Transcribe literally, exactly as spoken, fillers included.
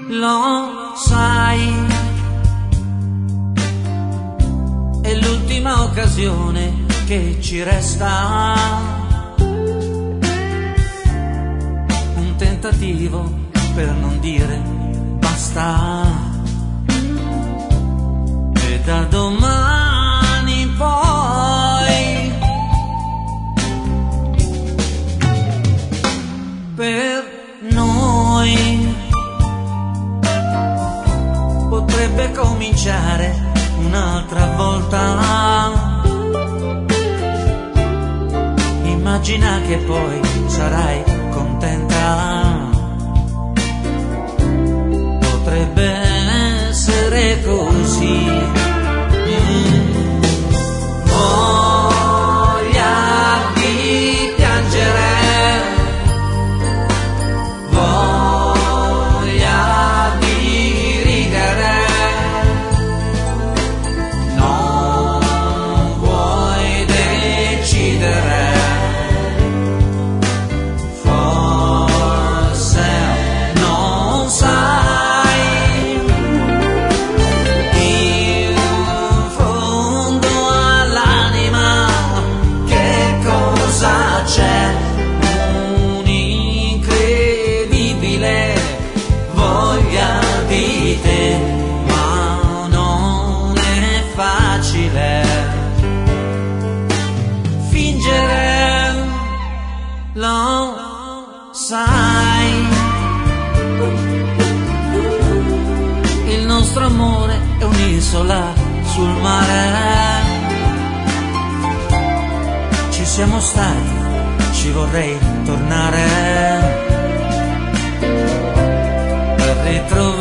lo sai, è l'ultima occasione che ci resta, un tentativo per non dire basta, e da domani poi per noi potrebbe cominciare un'altra volta. Immagina che poi sarai contenta, potrebbe essere così. Mm. Voglia di piangere, voglia di ridere, non vuoi decidere. Fingere, lo sai, il nostro amore è un'isola sul mare, ci siamo stati, ci vorrei tornare per ritrovare